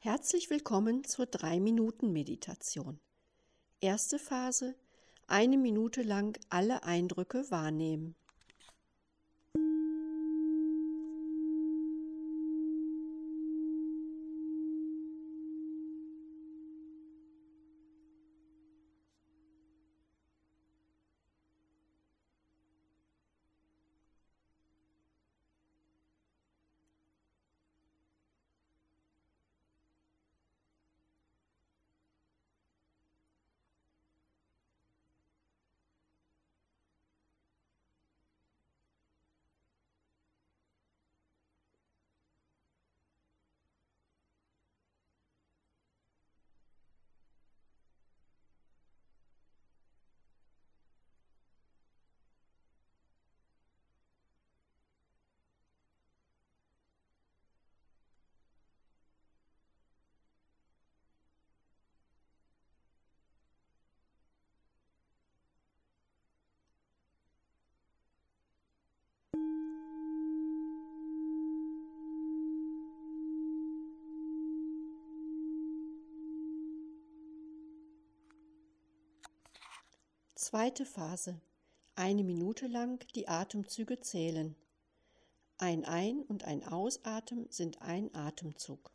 Herzlich willkommen zur 3-Minuten-Meditation. Erste Phase: 1 Minute lang alle Eindrücke wahrnehmen. Zweite Phase: 1 Minute lang die Atemzüge zählen. Ein Ein- und ein Ausatmen sind ein Atemzug.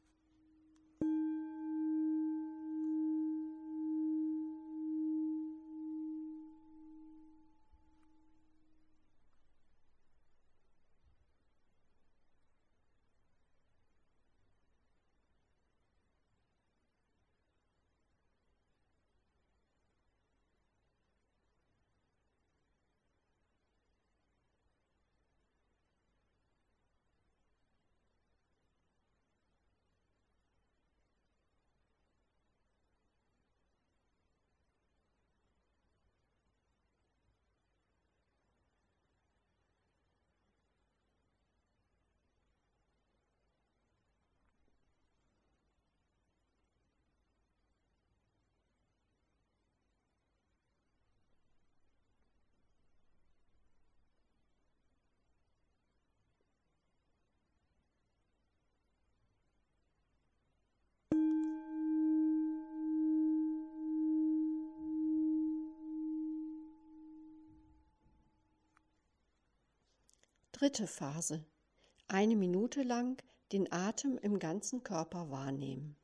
Dritte Phase: 1 Minute lang den Atem im ganzen Körper wahrnehmen.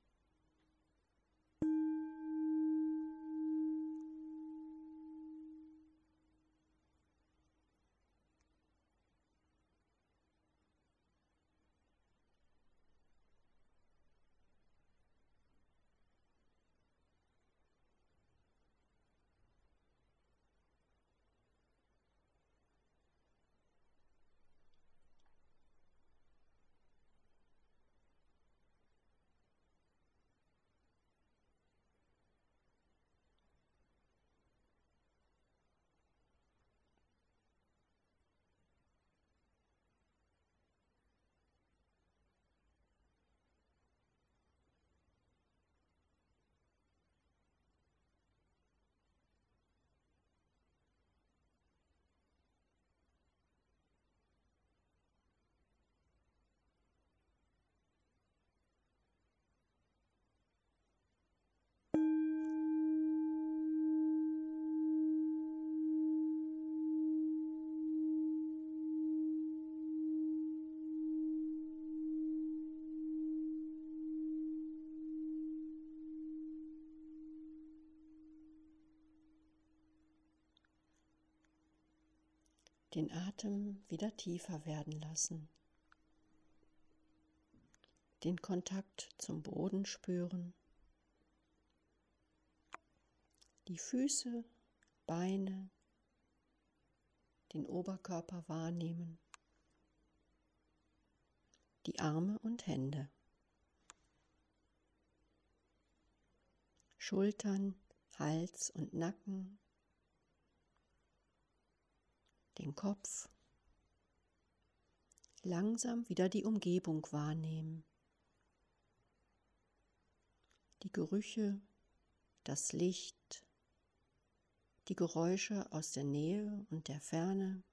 Den Atem wieder tiefer werden lassen. Den Kontakt zum Boden spüren. Die Füße, Beine, den Oberkörper wahrnehmen. Die Arme und Hände. Schultern, Hals und Nacken. Den Kopf. Langsam wieder die Umgebung wahrnehmen. Die Gerüche, das Licht, die Geräusche aus der Nähe und der Ferne.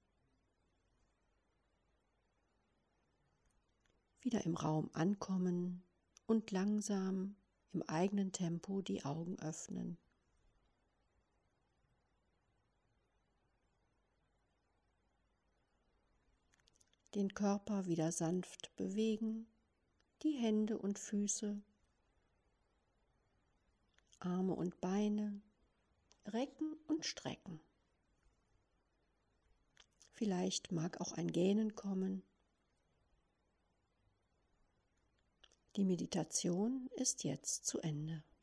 Wieder im Raum ankommen und langsam im eigenen Tempo die Augen öffnen. Den Körper wieder sanft bewegen, die Hände und Füße, Arme und Beine, recken und strecken. Vielleicht mag auch ein Gähnen kommen. Die Meditation ist jetzt zu Ende.